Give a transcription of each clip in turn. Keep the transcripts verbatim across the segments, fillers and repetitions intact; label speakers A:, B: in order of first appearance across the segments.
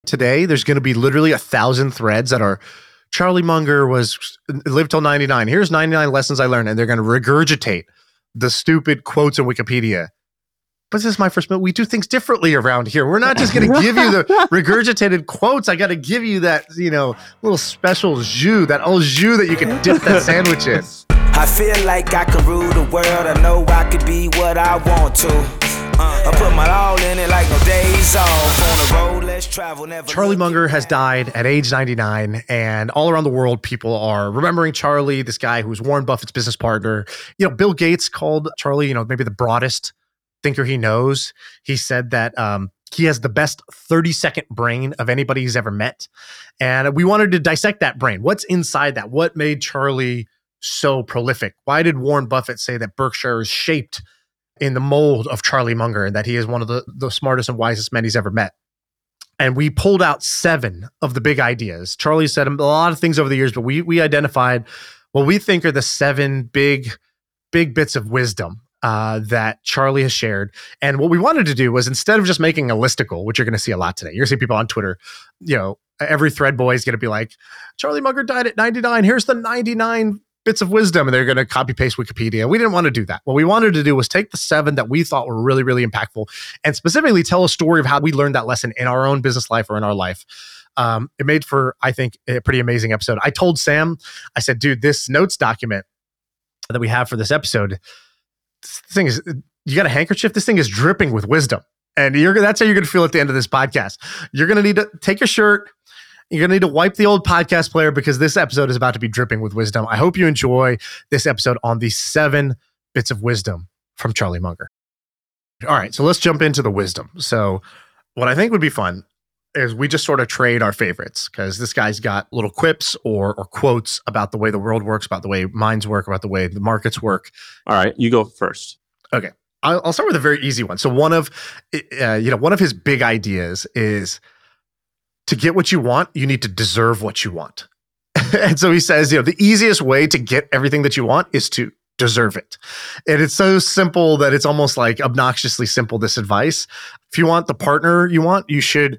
A: Today, there's going to be literally a thousand threads that are Charlie Munger was lived till ninety-nine. Here's ninety-nine lessons I learned, and they're going to regurgitate the stupid quotes in Wikipedia. But this is my first minute. We do things differently around here. We're not just going to give you the regurgitated quotes. I got to give you that, you know, little special jus, that old jus that you can dip that sandwich in.
B: I feel like I can rule the world. I know I could be what I want to. Uh, I put my all in it like no days off. On the road, let's travel. Never
A: Charlie Munger has died at age ninety-nine, and all around the world, people are remembering Charlie, this guy who was Warren Buffett's business partner. You know, Bill Gates called Charlie, you know, maybe the broadest thinker he knows. He said that um, he has the best thirty second brain of anybody he's ever met. And we wanted to dissect that brain. What's inside that? What made Charlie so prolific? Why did Warren Buffett say that Berkshire is shaped in the mold of Charlie Munger and that he is one of the, the smartest and wisest men he's ever met? And we pulled out seven of the big ideas. Charlie said a lot of things over the years, but we we identified what we think are the seven big, big bits of wisdom uh, that Charlie has shared. And what we wanted to do was, instead of just making a listicle, which you're going to see a lot today, you're going to see people on Twitter, you know, every thread boy is going to be like, Charlie Munger died at ninety-nine. Here's the ninety-nine bits of wisdom, and they're going to copy paste Wikipedia. We didn't want to do that. What we wanted to do was take the seven that we thought were really, really impactful and specifically tell a story of how we learned that lesson in our own business life or in our life. Um, it made for, I think, a pretty amazing episode. I told Sam, I said, dude, this notes document that we have for this episode, this thing is, you got a handkerchief? This thing is dripping with wisdom. And you're that's how you're going to feel at the end of this podcast. You're going to need to take your shirt. You're going to need to wipe the old podcast player because this episode is about to be dripping with wisdom. I hope you enjoy this episode on the seven bits of wisdom from Charlie Munger. All right, so let's jump into the wisdom. So what I think would be fun is we just sort of trade our favorites, because this guy's got little quips or or quotes about the way the world works, about the way minds work, about the way the markets work.
C: All right, you go first.
A: Okay, I'll, I'll start with a very easy one. So one of, uh, you know, one of his big ideas is, to get what you want, you need to deserve what you want. And so he says, you know, the easiest way to get everything that you want is to deserve it. And it's so simple that it's almost like obnoxiously simple, this advice. If you want the partner you want, you should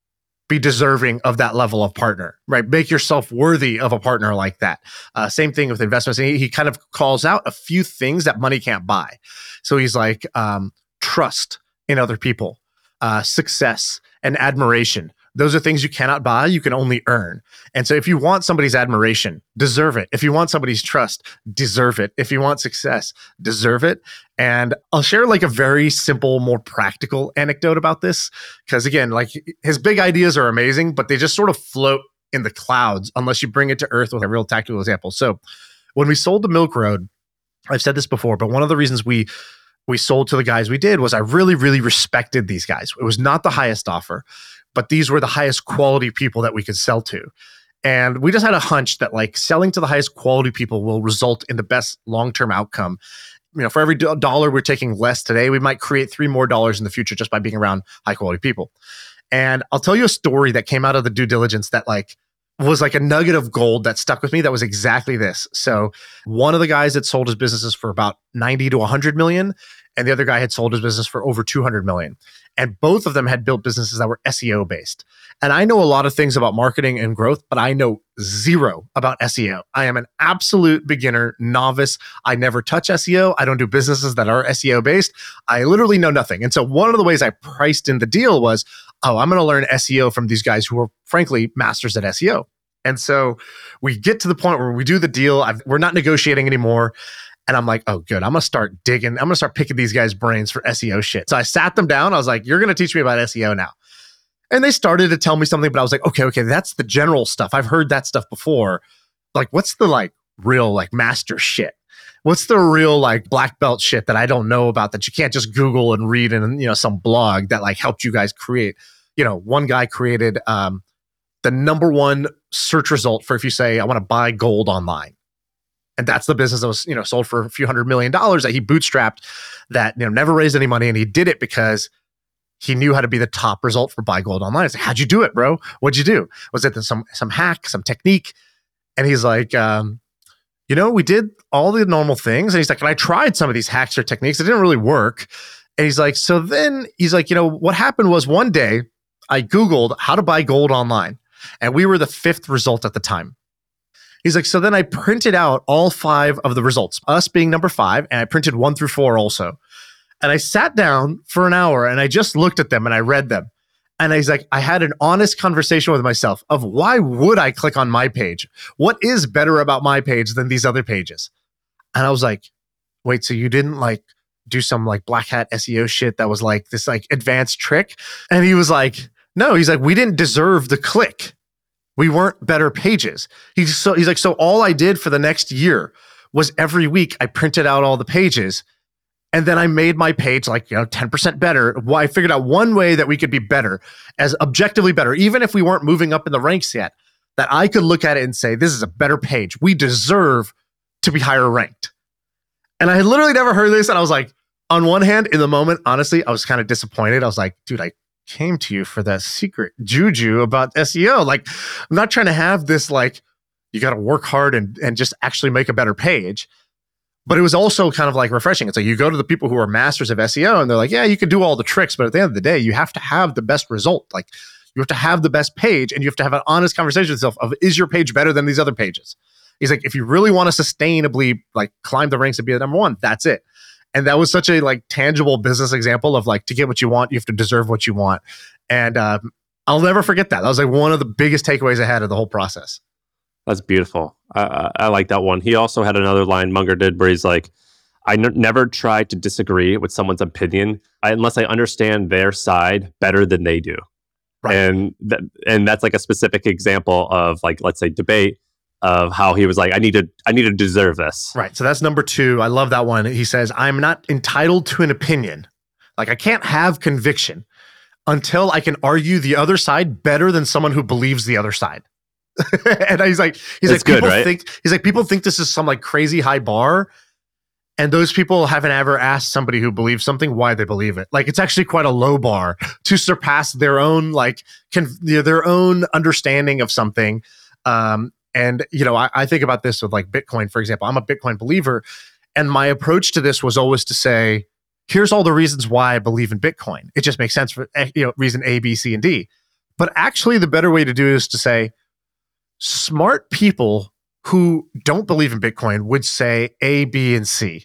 A: be deserving of that level of partner, right? Make yourself worthy of a partner like that. Uh, same thing with investments. And he, he kind of calls out a few things that money can't buy. So he's like, um, trust in other people, uh, success, and admiration. Those are things you cannot buy, you can only earn. And so if you want somebody's admiration, deserve it. If you want somebody's trust, deserve it. If you want success, deserve it. And I'll share like a very simple, more practical anecdote about this. Because again, like his big ideas are amazing, but they just sort of float in the clouds unless you bring it to earth with a real tactical example. So when we sold the Milk Road, I've said this before, but one of the reasons we we sold to the guys we did was I really, really respected these guys. It was not the highest offer, but these were the highest quality people that we could sell to. And we just had a hunch that like selling to the highest quality people will result in the best long-term outcome. You know, for every do- dollar we're taking less today, we might create three more dollars in the future just by being around high quality people. And I'll tell you a story that came out of the due diligence that like was like a nugget of gold that stuck with me. That was exactly this. So one of the guys that sold his businesses for about ninety to one hundred million, and the other guy had sold his business for over two hundred million. And both of them had built businesses that were S E O based. And I know a lot of things about marketing and growth, but I know zero about S E O. I am an absolute beginner, novice. I never touch S E O. I don't do businesses that are S E O based. I literally know nothing. And so one of the ways I priced in the deal was, oh, I'm going to learn S E O from these guys who are frankly masters at S E O. And so we get to the point where we do the deal. I've, we're not negotiating anymore. And I'm like, oh, good. I'm going to start digging. I'm going to start picking these guys' brains for S E O shit. So I sat them down. I was like, you're going to teach me about S E O now. And they started to tell me something, but I was like, okay, okay, that's the general stuff. I've heard that stuff before. Like, what's the like real like master shit? What's the real like black belt shit that I don't know about that you can't just Google and read in, you know, some blog that like helped you guys create? You know, one guy created um, the number one search result for if you say, I want to buy gold online. And that's the business that was, you know, sold for a few hundred million dollars that he bootstrapped, that, you know, never raised any money. And he did it because he knew how to be the top result for buy gold online. I said, how'd you do it, bro? What'd you do? Was it some some hack, some technique? And he's like, um, you know, we did all the normal things. And he's like, and I tried some of these hacks or techniques. It didn't really work. And he's like, so then he's like, you know, what happened was one day I Googled how to buy gold online, and we were the fifth result at the time. He's like, so then I printed out all five of the results, us being number five, and I printed one through four also. And I sat down for an hour and I just looked at them and I read them. And he's like, I had an honest conversation with myself of why would I click on my page? What is better about my page than these other pages? And I was like, wait, so you didn't like do some like black hat S E O shit that was like this like advanced trick? And he was like, no, he's like, we didn't deserve the click. We weren't better pages. He's so he's like, so all I did for the next year was every week I printed out all the pages. And then I made my page like, you know, ten percent better. Well, I figured out one way that we could be better, as objectively better, even if we weren't moving up in the ranks yet, that I could look at it and say, this is a better page. We deserve to be higher ranked. And I had literally never heard this. And I was like, on one hand, in the moment, honestly, I was kind of disappointed. I was like, dude, I came to you for that secret juju about S E O. Like, I'm not trying to have this, like, you got to work hard and, and just actually make a better page. But it was also kind of like refreshing. It's like you go to the people who are masters of S E O and they're like, yeah, you can do all the tricks, but at the end of the day, you have to have the best result. Like you have to have the best page and you have to have an honest conversation with yourself of, is your page better than these other pages? He's like, if you really want to sustainably like climb the ranks and be the number one, that's it. And that was such a like tangible business example of like, to get what you want, you have to deserve what you want. And um, I'll never forget that. That was like one of the biggest takeaways I had of the whole process.
C: That's beautiful. I, I like that one. He also had another line Munger did where he's like, I n- never try to disagree with someone's opinion I, unless I understand their side better than they do. Right. And that, and that's like a specific example of like, let's say debate of how he was like, I need to, I need to deserve this.
A: Right. So that's number two. I love that one. He says, I'm not entitled to an opinion. Like I can't have conviction until I can argue the other side better than someone who believes the other side. And he's like, he's
C: That's
A: like, people
C: good, right?
A: think he's like, people think this is some like crazy high bar, and those people haven't ever asked somebody who believes something why they believe it. Like it's actually quite a low bar to surpass their own like con- you know, their own understanding of something. Um, and you know, I, I think about this with like Bitcoin, for example. I'm a Bitcoin believer, and my approach to this was always to say, here's all the reasons why I believe in Bitcoin. It just makes sense for you know reason A, B, C, and D. But actually, the better way to do it is to say, smart people who don't believe in Bitcoin would say A, B, and C.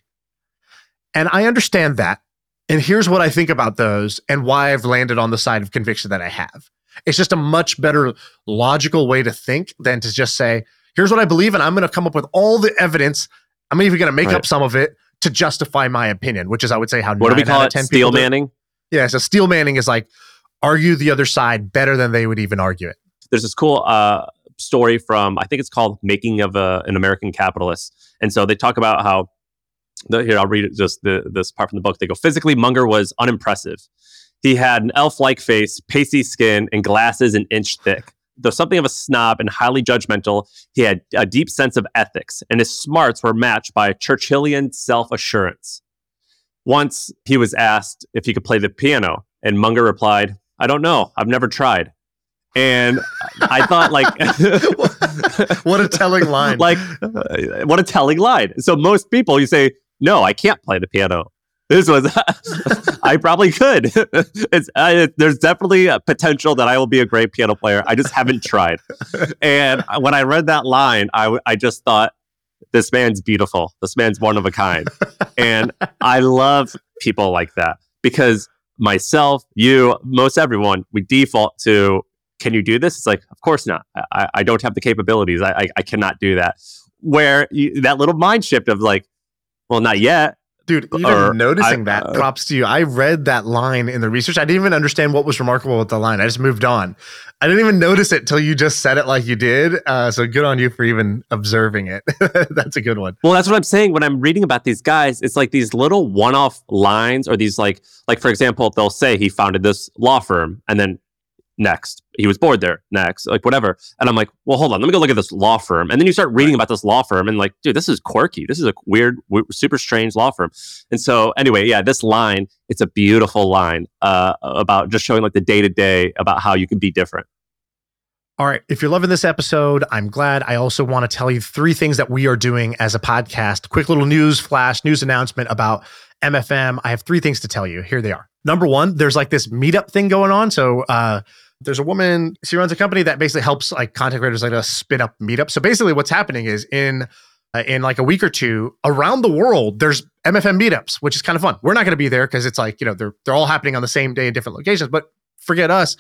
A: And I understand that. And here's what I think about those and why I've landed on the side of conviction that I have. It's just a much better logical way to think than to just say, here's what I believe, and I'm going to come up with all the evidence. I'm even going to make right. up some of it to justify my opinion, which is, I would say, how
C: what do we call it? Steel manning?
A: Yeah, so steel manning is like argue the other side better than they would even argue it.
C: There's this cool uh, story from, I think it's called Making of a, an American Capitalist. And so they talk about how, the, here, I'll read it, just the, this part from the book. They go, physically, Munger was unimpressive. He had an elf-like face, pasty skin, and glasses an inch thick. Though something of a snob and highly judgmental, he had a deep sense of ethics, and his smarts were matched by a Churchillian self-assurance. Once he was asked if he could play the piano, and Munger replied, I don't know, I've never tried. And I thought, like,
A: what a telling line.
C: Like, uh, what a telling line. So most people, you say, no, I can't play the piano. This was, I probably could. It's uh, there's definitely a potential that I will be a great piano player. I just haven't tried. And when I read that line, I, I just thought, this man's beautiful. This man's one of a kind. And I love people like that because myself, you, most everyone, we default to, can you do this? It's like, of course not. I, I don't have the capabilities. I, I, I cannot do that. Where you, that little mind shift of like, well, not yet.
A: Dude, even or, noticing I, that, uh, props to you. I read that line in the research. I didn't even understand what was remarkable with the line. I just moved on. I didn't even notice it till you just said it like you did. Uh, so good on you for even observing it. That's a good one.
C: Well, that's what I'm saying. When I'm reading about these guys, it's like these little one-off lines or these like, like for example, they'll say he founded this law firm and then next, he was bored there, next, like whatever. And I'm like, well, hold on, let me go look at this law firm. And then you start reading right. about this law firm and like, dude, this is quirky. This is a weird, weird, super strange law firm. And so anyway, yeah, this line, it's a beautiful line uh, about just showing like the day-to-day about how you can be different.
A: All right. If you're loving this episode, I'm glad. I also want to tell you three things that we are doing as a podcast. Quick little news flash, news announcement about M F M. I have three things to tell you. Here they are. Number one, there's like this meetup thing going on. So, uh, there's a woman, she runs a company that basically helps like content creators like us spin up meetups. So basically what's happening is in uh, in like a week or two around the world, there's M F M meetups, which is kind of fun. We're not going to be there because it's like, you know, they're they're all happening on the same day in different locations, but forget us.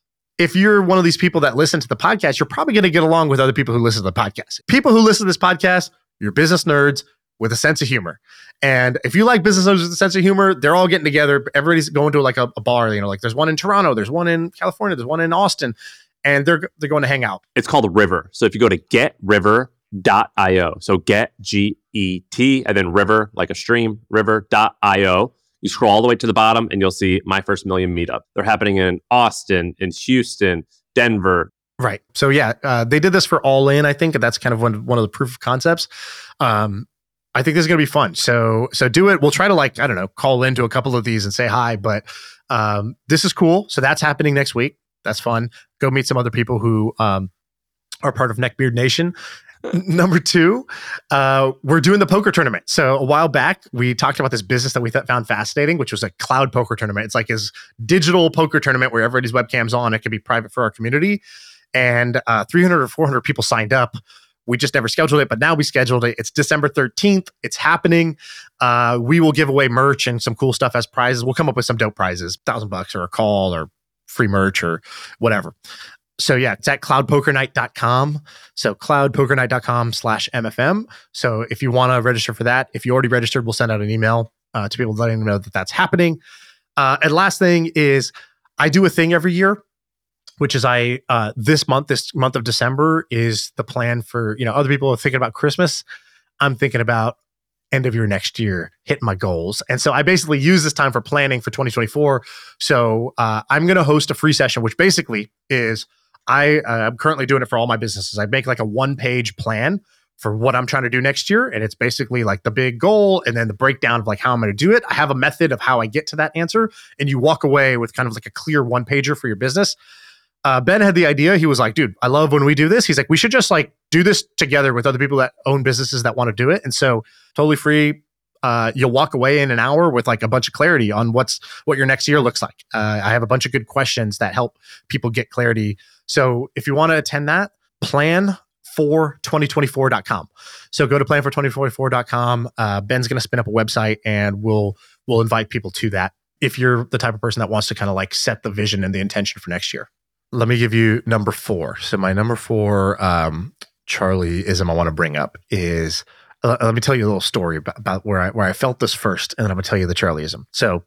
A: If you're one of these people that listen to the podcast, you're probably going to get along with other people who listen to the podcast. People who listen to this podcast, you're business nerds with a sense of humor. And if you like business nerds with a sense of humor, they're all getting together. Everybody's going to like a, a bar, you know, like there's one in Toronto, there's one in California, there's one in Austin, and they're they're going to hang out.
C: It's called River. So if you go to get river dot io, so get G E T and then river, like a stream, river dot io. You scroll all the way to the bottom and you'll see My First Million Meetup. They're happening in Austin, in Houston, Denver.
A: Right. So yeah, uh, they did this for All In, I think, and that's kind of one, one of the proof of concepts. Um, I think this is going to be fun. So so do it. We'll try to like, I don't know, call into a couple of these and say hi, but um, this is cool. So that's happening next week. That's fun. Go meet some other people who um, are part of Neckbeard Nation. Number two, uh, we're doing the poker tournament. So a while back, we talked about this business that we th- found fascinating, which was a cloud poker tournament. It's like his digital poker tournament where everybody's webcam's on. It can be private for our community. And uh, three hundred or four hundred people signed up. We just never scheduled it, but now we scheduled it. It's December thirteenth. It's happening. Uh, we will give away merch and some cool stuff as prizes. We'll come up with some dope prizes, thousand bucks or a call or free merch or whatever. So yeah, it's at cloud poker night dot com. So cloud poker night dot com slash M F M. So if you want to register for that, if you already registered, we'll send out an email uh, to people letting them know that that's happening. Uh, and last thing is I do a thing every year, which is I, uh, this month, this month of December is the plan for, you know, other people are thinking about Christmas. I'm thinking about end of year next year, hitting my goals. And so I basically use this time for planning for twenty twenty-four. So uh, I'm going to host a free session, which basically is I, uh, I'm currently doing it for all my businesses. I make like a one page plan for what I'm trying to do next year. And it's basically like the big goal and then the breakdown of like how I'm going to do it. I have a method of how I get to that answer. And you walk away with kind of like a clear one pager for your business. Uh, Ben had the idea. He was like, dude, I love when we do this. He's like, we should just like do this together with other people that own businesses that want to do it. And so totally free. Uh, you'll walk away in an hour with like a bunch of clarity on what's what your next year looks like. Uh, I have a bunch of good questions that help people get clarity. So if you want to attend that, plan for twenty twenty-four dot com. So go to plan for twenty twenty-four dot com. Uh, Ben's going to spin up a website and we'll we'll invite people to that if you're the type of person that wants to kind of like set the vision and the intention for next year. Let me give you number four. So my number four um, Charlie-ism I want to bring up is, uh, let me tell you a little story about, about where I where I felt this first, and then I'm going to tell you the Charlie-ism. So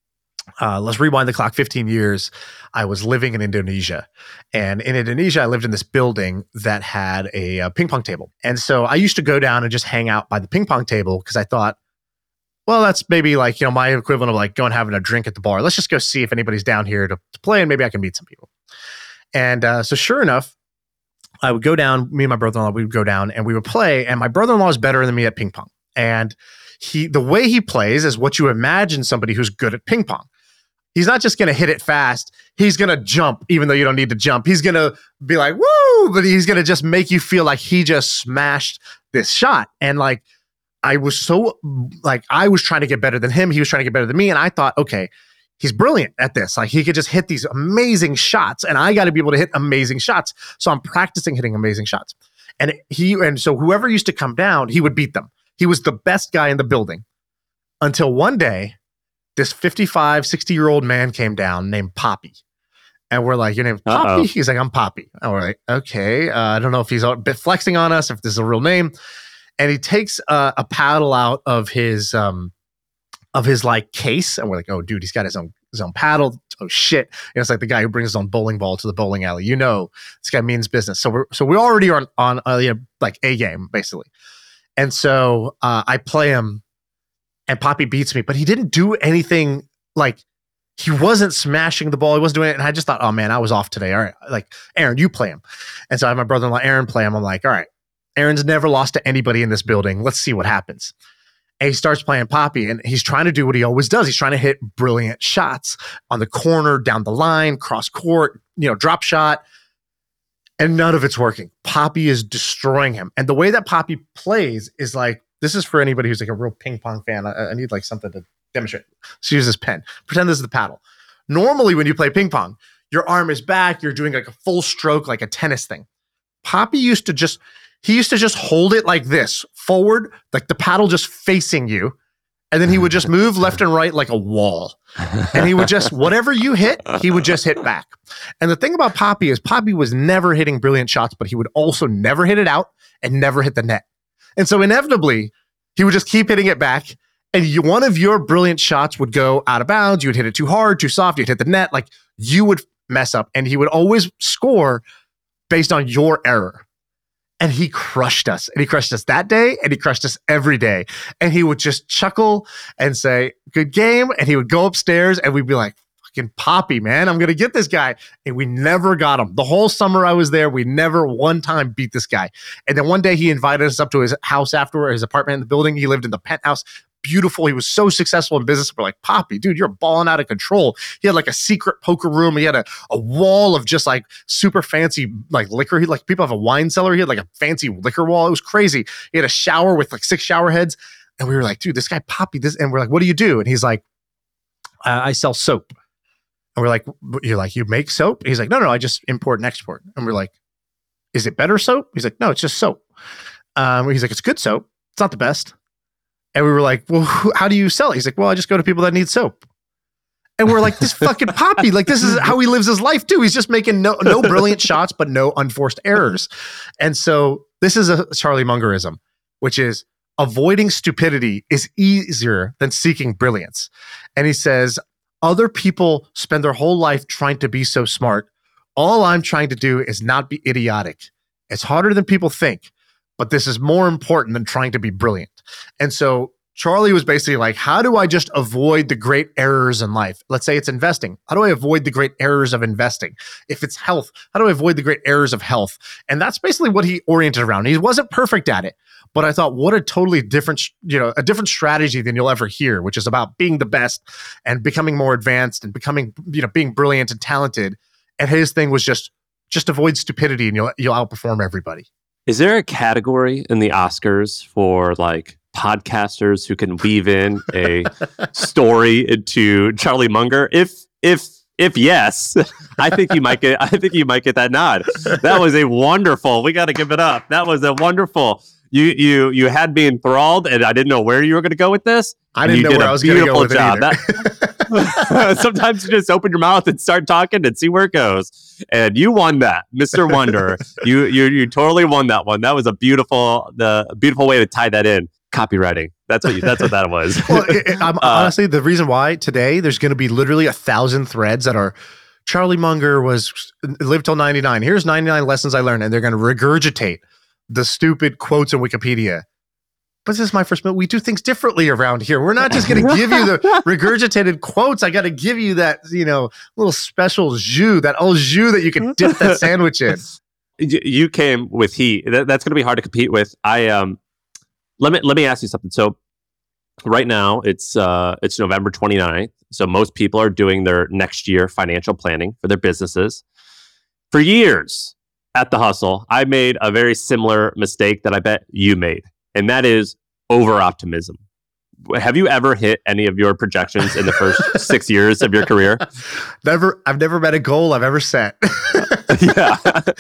A: uh, let's rewind the clock fifteen years. I was living in Indonesia. And in Indonesia, I lived in this building that had a, a ping pong table. And so I used to go down and just hang out by the ping pong table because I thought, well, that's maybe like, you know, my equivalent of like going having a drink at the bar. Let's just go see if anybody's down here to, to play and maybe I can meet some people. And uh, so sure enough, I would go down, me and my brother-in-law, we would go down and we would play. And my brother-in-law is better than me at ping pong. And he, the way he plays is what you imagine somebody who's good at ping pong. He's not just going to hit it fast. He's going to jump, even though you don't need to jump. He's going to be like, woo, but he's going to just make you feel like he just smashed this shot. And like, I was so like, I was trying to get better than him. He was trying to get better than me. And I thought, okay, he's brilliant at this. Like he could just hit these amazing shots and I got to be able to hit amazing shots. So I'm practicing hitting amazing shots. And he, and so whoever used to come down, he would beat them. He was the best guy in the building until one day, this fifty-five, sixty year old man came down named Poppy. And we're like, your name's Poppy? Uh-oh. He's like, I'm Poppy. And we're like, okay. Uh, I don't know if he's a bit flexing on us, if this is a real name. And he takes uh, a paddle out of his, um, of his like case. And we're like, oh dude, he's got his own, his own paddle. Oh shit. And it's like the guy who brings his own bowling ball to the bowling alley. You know, this guy means business. So we're, so we already are on, on uh, you know, like a game basically. And so uh, I play him and Poppy beats me, but he didn't do anything like he wasn't smashing the ball. He wasn't doing it. And I just thought, oh man, I was off today. All right. Like Aaron, you play him. And so I have my brother-in-law, Aaron, play him. I'm like, all right, Aaron's never lost to anybody in this building. Let's see what happens. And he starts playing Poppy and he's trying to do what he always does. He's trying to hit brilliant shots on the corner, down the line, cross court, you know, drop shot. And none of it's working. Poppy is destroying him. And the way that Poppy plays is like, this is for anybody who's like a real ping pong fan. I, I need like something to demonstrate. So use this pen. Pretend this is the paddle. Normally when you play ping pong, your arm is back, you're doing like a full stroke, like a tennis thing. Poppy used to just, he used to just hold it like this, forward, like the paddle just facing you. And then he would just move left and right like a wall. And he would just, whatever you hit, he would just hit back. And the thing about Poppy is Poppy was never hitting brilliant shots, but he would also never hit it out and never hit the net. And so inevitably, he would just keep hitting it back. And you, one of your brilliant shots would go out of bounds. You would hit it too hard, too soft. You'd hit the net. Like you would mess up. And he would always score based on your error. And he crushed us. And he crushed us that day. And he crushed us every day. And he would just chuckle and say, good game. And he would go upstairs and we'd be like, fucking Poppy, man, I'm going to get this guy. And we never got him. The whole summer I was there, we never one time beat this guy. And then one day he invited us up to his house afterward, his apartment in the building. He lived in the penthouse. Beautiful. He was so successful in business. We're like, Poppy, dude, you're balling out of control. He had like a secret poker room. He had a, a wall of just like super fancy like liquor. He like people have a wine cellar. He had like a fancy liquor wall. It was crazy. He had a shower with like six shower heads. And we were like, dude, this guy Poppy, this, and we're like, what do you do? And he's like, I, I sell soap. And we're like, you're like, you make soap? He's like, no, no, I just import and export. And we're like, is it better soap? He's like, no, it's just soap. Um, he's like, it's good soap. It's not the best. And we were like, well, how do you sell it? He's like, well, I just go to people that need soap. And we're like, this fucking Poppy, like this is how he lives his life too. He's just making no no brilliant shots, but no unforced errors. And so this is a Charlie Mungerism, which is avoiding stupidity is easier than seeking brilliance. And he says, other people spend their whole life trying to be so smart. All I'm trying to do is not be idiotic. It's harder than people think, but this is more important than trying to be brilliant. And so Charlie was basically like, how do I just avoid the great errors in life? Let's say it's investing. How do I avoid the great errors of investing? If it's health, how do I avoid the great errors of health? And that's basically what he oriented around. He wasn't perfect at it, but I thought, what a totally different, you know, a different strategy than you'll ever hear, which is about being the best and becoming more advanced and becoming, you know, being brilliant and talented. And his thing was just, just avoid stupidity and you'll, you'll outperform everybody.
C: Is there a category in the Oscars for like podcasters who can weave in a story into Charlie Munger? If if if yes, I think you might get I think you might get that nod. That was a wonderful. We got to give it up. That was a wonderful. You you you had me enthralled, and I didn't know where you were going to go with this.
A: I didn't know where I was going to go with it either.
C: That, sometimes you just open your mouth and start talking and see where it goes. And you won that, Mister Wonder. you you you totally won that one. That was a beautiful the beautiful way to tie that in. Copywriting. That's what you, that's what that was.
A: Well, it, it, I'm, uh, honestly, the reason why today there's going to be literally a thousand threads that are Charlie Munger was lived till ninety-nine. Here's ninety-nine lessons I learned, and they're going to regurgitate the stupid quotes in Wikipedia. But this is my first minute. We do things differently around here. We're not just going to give you the regurgitated quotes. I got to give you that, you know, little special jus, that old jus that you can dip that sandwich in.
C: You came with heat. That, that's going to be hard to compete with. I um, let me let me ask you something. So right now it's uh it's November twenty-ninth. So most people are doing their next year financial planning for their businesses. For years at The Hustle, I made a very similar mistake that I bet you made. And that is over-optimism. Have you ever hit any of your projections in the first six years of your career?
A: Never. I've never met a goal I've ever set.
C: Yeah.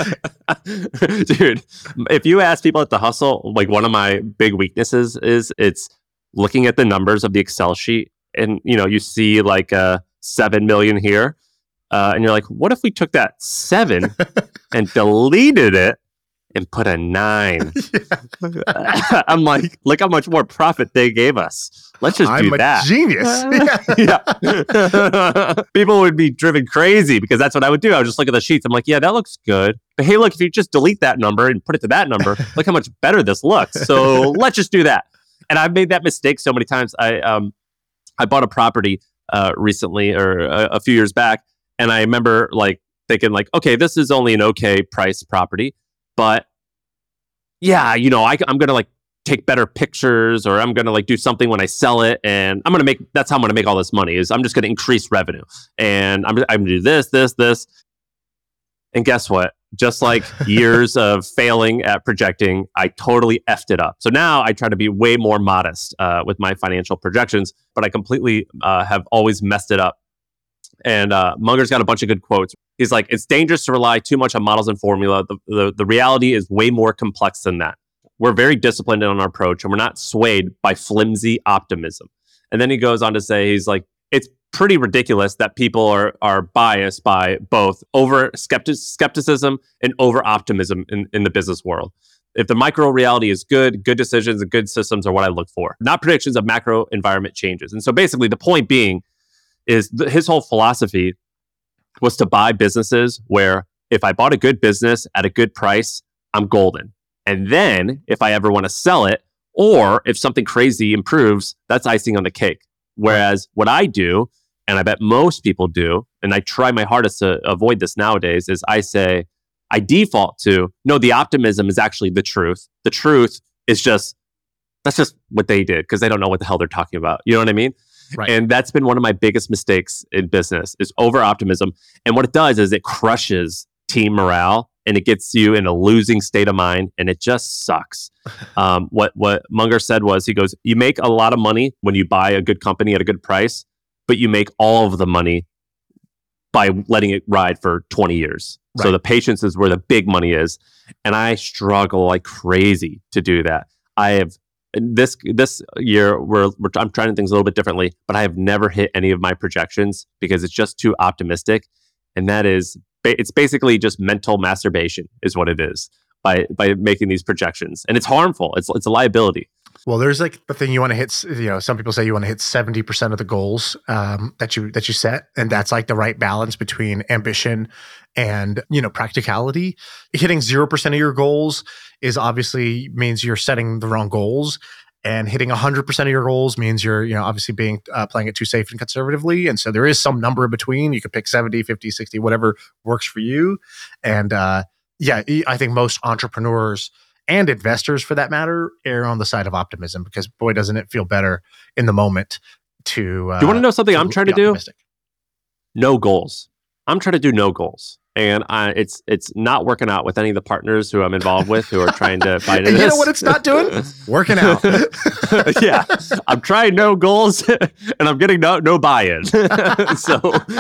C: Dude, if you ask people at The Hustle, like one of my big weaknesses is it's looking at the numbers of the Excel sheet and, you know, you see like uh, seven million here. Uh, and you're like, what if we took that seven and deleted it and put a nine? Yeah. I'm like, look how much more profit they gave us. Let's just
A: I'm
C: do
A: a
C: that.
A: Genius.
C: Yeah. People would be driven crazy because that's what I would do. I would just look at the sheets. I'm like, yeah, that looks good. But hey, look, if you just delete that number and put it to that number, look how much better this looks. So let's just do that. And I've made that mistake so many times. I um, I bought a property uh, recently or a, a few years back. And I remember like thinking like, okay, this is only an okay price property. But yeah, you know, I, I'm going to like take better pictures or I'm going to like do something when I sell it. And I'm going to make, that's how I'm going to make all this money is I'm just going to increase revenue. And I'm, I'm going to do this, this, this. And guess what? Just like years of failing at projecting, I totally effed it up. So now I try to be way more modest uh, with my financial projections, but I completely uh, have always messed it up. And uh, Munger's got a bunch of good quotes. He's like, it's dangerous to rely too much on models and formula. The, the, the reality is way more complex than that. We're very disciplined in our approach, and we're not swayed by flimsy optimism. And then he goes on to say, he's like, it's pretty ridiculous that people are are biased by both over skeptic, skepticism and over optimism in, in the business world. If the micro reality is good, good decisions and good systems are what I look for, not predictions of macro environment changes. And so basically the point being is th- his whole philosophy was to buy businesses where if I bought a good business at a good price, I'm golden. And then if I ever want to sell it, or if something crazy improves, that's icing on the cake. Whereas what I do, and I bet most people do, and I try my hardest to avoid this nowadays, is I say, I default to, no, the optimism is actually the truth. The truth is just, that's just what they did because they don't know what the hell they're talking about. You know what I mean?
A: Right.
C: And that's been one of my biggest mistakes in business is over optimism. And what it does is it crushes team morale and it gets you in a losing state of mind, and it just sucks. Um, what what Munger said was, he goes, you make a lot of money when you buy a good company at a good price, but you make all of the money by letting it ride for twenty years. Right. So the patience is where the big money is. And I struggle like crazy to do that. I have this this year, we're, we're I'm trying things a little bit differently, but I have never hit any of my projections because it's just too optimistic. And that is, it's basically just mental masturbation is what it is by by making these projections. And it's harmful. It's it's a liability.
A: Well, there's like the thing you want to hit, you know, some people say you want to hit seventy percent of the goals um, that you that you set. And that's like the right balance between ambition and, you know, practicality. Hitting zero percent of your goals is obviously means you're setting the wrong goals. And hitting one hundred percent of your goals means you're, you know, obviously being uh, playing it too safe and conservatively. And so there is some number in between. You could pick seventy, fifty, sixty, whatever works for you. And uh, yeah, I think most entrepreneurs and investors, for that matter, err on the side of optimism because, boy, doesn't it feel better in the moment to. Uh,
C: do you want to know something to I'm trying to do?
A: Optimistic.
C: No goals. I'm trying to do no goals. And I, it's it's not working out with any of the partners who I'm involved with who are trying to fight into
A: and
C: this.
A: You know what it's not doing? Working out.
C: Yeah. I'm trying no goals and I'm getting no no buy-in. So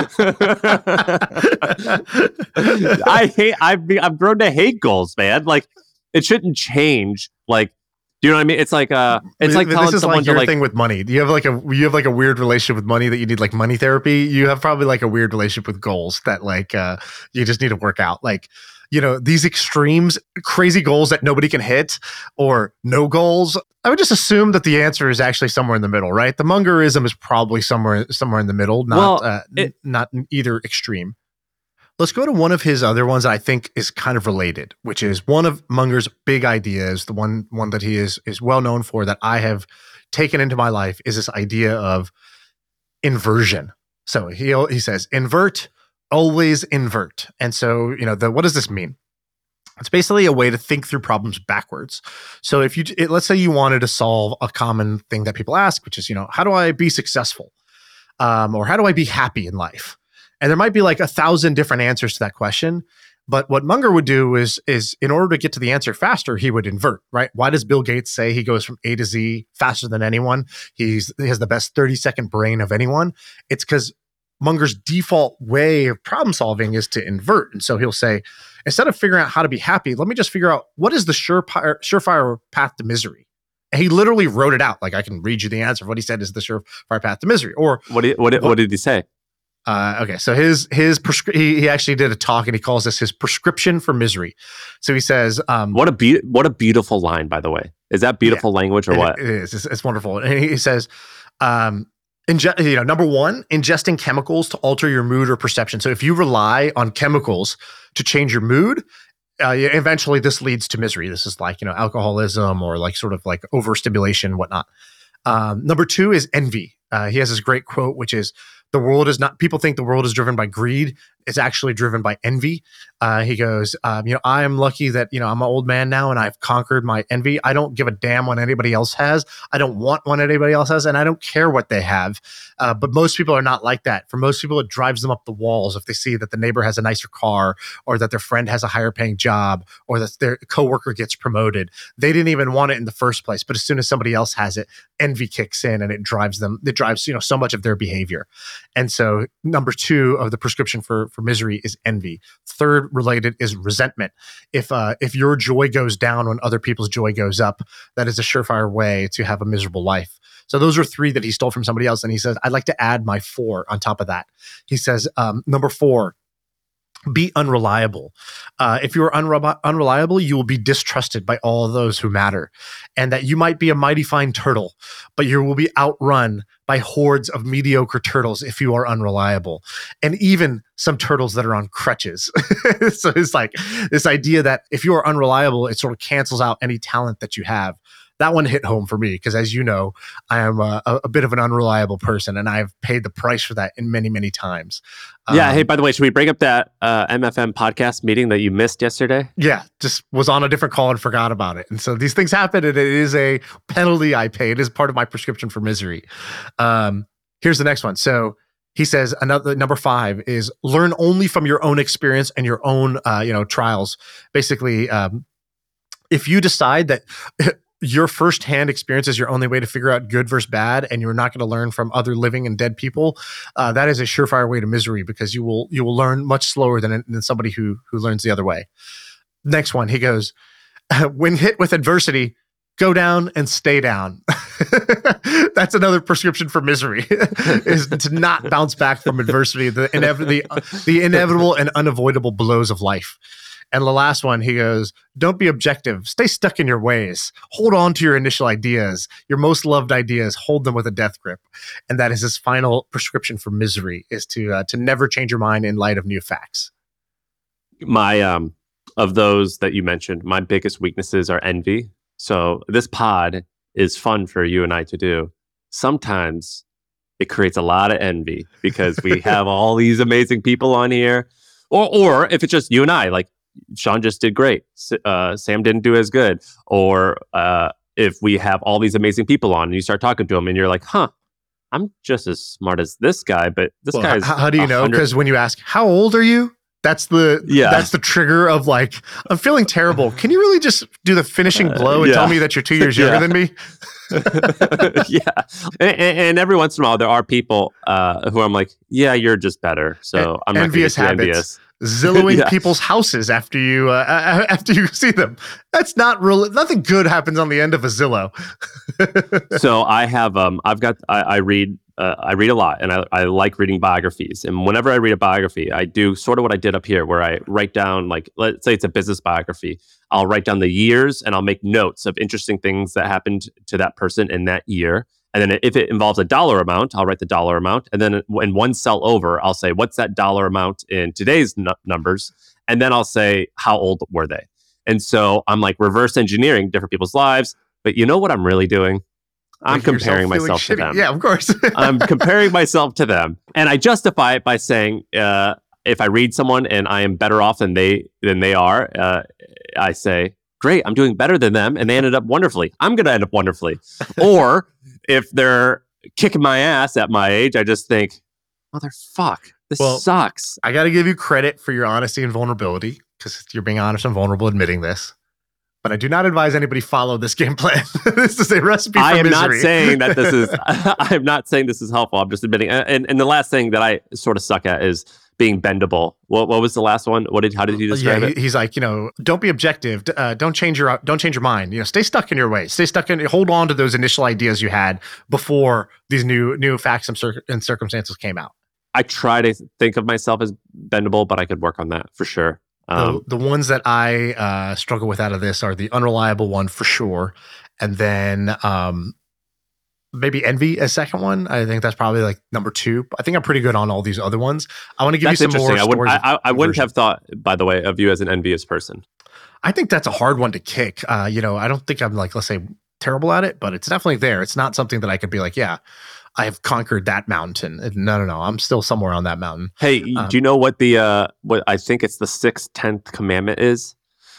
C: I hate I've be, I've grown to hate goals, man. Like it shouldn't change. Like, do you know what I mean? It's like uh, it's like
A: this
C: telling
A: is
C: someone
A: like your
C: to like,
A: thing with money. Do you have like a you have like a weird relationship with money that you need like money therapy? You have probably like a weird relationship with goals that like uh, you just need to work out. Like, you know, these extremes, crazy goals that nobody can hit, or no goals. I would just assume that the answer is actually somewhere in the middle, right? The Mungerism is probably somewhere somewhere in the middle, not
C: well,
A: uh,
C: it,
A: n- not in either extreme. Let's go to one of his other ones that I think is kind of related, which is one of Munger's big ideas, the one one that he is is well known for that I have taken into my life is this idea of inversion. So he he says, invert, always invert. And so, you know, the what does this mean? It's basically a way to think through problems backwards. So if you, it, let's say you wanted to solve a common thing that people ask, which is, you know, how do I be successful? Um, or how do I be happy in life? And there might be like a thousand different answers to that question. But what Munger would do is, is in order to get to the answer faster, he would invert, right? Why does Bill Gates say he goes from A to Z faster than anyone? He's, he has the best thirty second brain of anyone. It's because Munger's default way of problem solving is to invert. And so he'll say, instead of figuring out how to be happy, let me just figure out what is the surefire, surefire path to misery. And he literally wrote it out. Like I can read you the answer of what he said is the surefire path to misery. Or
C: what did, what did, what did he say?
A: Uh, okay, so his his prescri- he, he actually did a talk and he calls this his prescription for misery. So he says, um,
C: "What a be- what a beautiful line, by the way. Is that beautiful yeah, language or
A: it,
C: what?"
A: It is. It's, it's wonderful. And he says, um, inge- you know, number one, ingesting chemicals to alter your mood or perception. So if you rely on chemicals to change your mood, uh, eventually this leads to misery. This is like, you know, alcoholism or like sort of like overstimulation, whatnot. Um, number two is envy. Uh, he has this great quote, which is, the world is not, people think the world is driven by greed. It's actually driven by envy. Uh, he goes, um, you know, I am lucky that, you know, I'm an old man now and I've conquered my envy. I don't give a damn what anybody else has. I don't want what anybody else has, and I don't care what they have. Uh, but most people are not like that. For most people, it drives them up the walls if they see that the neighbor has a nicer car, or that their friend has a higher paying job, or that their coworker gets promoted. They didn't even want it in the first place. But as soon as somebody else has it, envy kicks in and it drives them, it drives, you know, so much of their behavior. And so number two of the prescription for, for misery is envy. Third related is resentment. If uh, if your joy goes down when other people's joy goes up, that is a surefire way to have a miserable life. So those are three that he stole from somebody else. And he says, I'd like to add my four on top of that. He says, um, number four, be unreliable. Uh, if you are unre- unreliable, you will be distrusted by all those who matter. And that you might be a mighty fine turtle, but you will be outrun by hordes of mediocre turtles if you are unreliable. And even some turtles that are on crutches. So it's like this idea that if you are unreliable, it sort of cancels out any talent that you have. That one hit home for me because, as you know, I am a, a bit of an unreliable person, and I've paid the price for that in many, many times.
C: Yeah.
A: Um,
C: Hey, by the way, should we bring up that uh, M F M podcast meeting that you missed yesterday?
A: Yeah, just was on a different call and forgot about it. And so these things happen, and it is a penalty I pay. It is part of my prescription for misery. Um, here's the next one. So he says another number five is learn only from your own experience and your own, uh, you know, trials. Basically, um, if you decide that your firsthand experience is your only way to figure out good versus bad, and you're not going to learn from other living and dead people, uh, that is a surefire way to misery because you will you will learn much slower than than somebody who who learns the other way. Next one, he goes, when hit with adversity, go down and stay down. That's another prescription for misery, is to not bounce back from adversity, the, inev- the, the inevitable and unavoidable blows of life. And the last one, he goes, don't be objective. Stay stuck in your ways. Hold on to your initial ideas, your most loved ideas. Hold them with a death grip. And that is his final prescription for misery, is to uh, to never change your mind in light of new facts.
C: My, um, of those that you mentioned, my biggest weaknesses are envy. So this pod is fun for you and I to do. Sometimes it creates a lot of envy because we have all these amazing people on here. Or, or if it's just you and I, like, Sean just did great. Uh, Sam didn't do as good. Or uh, if we have all these amazing people on and you start talking to them and you're like, huh, I'm just as smart as this guy, but this
A: Well,
C: guy's
A: how, how do you know?
C: one hundred
A: Because when you ask, how old are you? That's the
C: Yeah.
A: that's the trigger of like, I'm feeling terrible. Can you really just do the finishing blow and
C: yeah.
A: tell me that you're two years younger
C: Yeah.
A: than me?
C: yeah. And, and, and every once in a while, there are people uh, who I'm like, yeah, you're just better. So I'm not gonna
A: Envious
C: get too
A: habits.
C: envious.
A: Zillowing
C: Yeah.
A: people's houses after you uh, after you see them. That's not real. Nothing good happens on the end of a Zillow.
C: So I have, um, I've got, I, I read, uh, I read a lot, and I, I like reading biographies. And whenever I read a biography, I do sort of what I did up here, where I write down, like, let's say it's a business biography. I'll write down the years, and I'll make notes of interesting things that happened to that person in that year. And then if it involves a dollar amount, I'll write the dollar amount. And then in one cell over, I'll say, what's that dollar amount in today's n- numbers? And then I'll say, how old were they? And so I'm like reverse engineering different people's lives. But you know what I'm really doing? I'm
A: Making yourself
C: comparing
A: feeling
C: myself to
A: shitty.
C: them.
A: Yeah, of course.
C: I'm comparing myself to them. And I justify it by saying, uh, if I read someone and I am better off than they than they are, uh, I say, great, I'm doing better than them, and they ended up wonderfully. I'm going to end up wonderfully. Or if they're kicking my ass at my age, I just think, motherfuck, this
A: Well,
C: sucks.
A: I got to give you credit for your honesty and vulnerability, because you're being honest and vulnerable admitting this. But I do not advise anybody follow this game plan. This is a recipe for
C: I am
A: misery.
C: not saying that this is. I am not saying this is helpful. I'm just admitting. And and the last thing that I sort of suck at is being bendable. What what was the last one? What did how did you describe
A: yeah,
C: it?
A: he- he's like, you know, don't be objective. D- Uh, don't change your don't change your mind. You know, stay stuck in your ways. Stay stuck in. Hold on to those initial ideas you had before these new new facts and, cir- and circumstances came out.
C: I try to think of myself as bendable, but I could work on that for sure. Um,
A: the, the ones that I uh, struggle with out of this are the unreliable one for sure, and then um, maybe envy as second one. I think that's probably like number two. I think I'm pretty good on all these other ones. I want to give
C: that's
A: you some more
C: interesting. I wouldn't.
A: stories.
C: I, I, I
A: of
C: wouldn't
A: conversion.
C: have thought, by the way, of you as an envious person.
A: I think that's a hard one to kick. Uh, you know, I don't think I'm like, let's say, terrible at it, but it's definitely there. It's not something that I could be like, yeah, I have conquered that mountain. No, no, no. I'm still somewhere on that mountain.
C: Hey,
A: Um,
C: do you know what the uh, what I think it's the sixth tenth commandment is?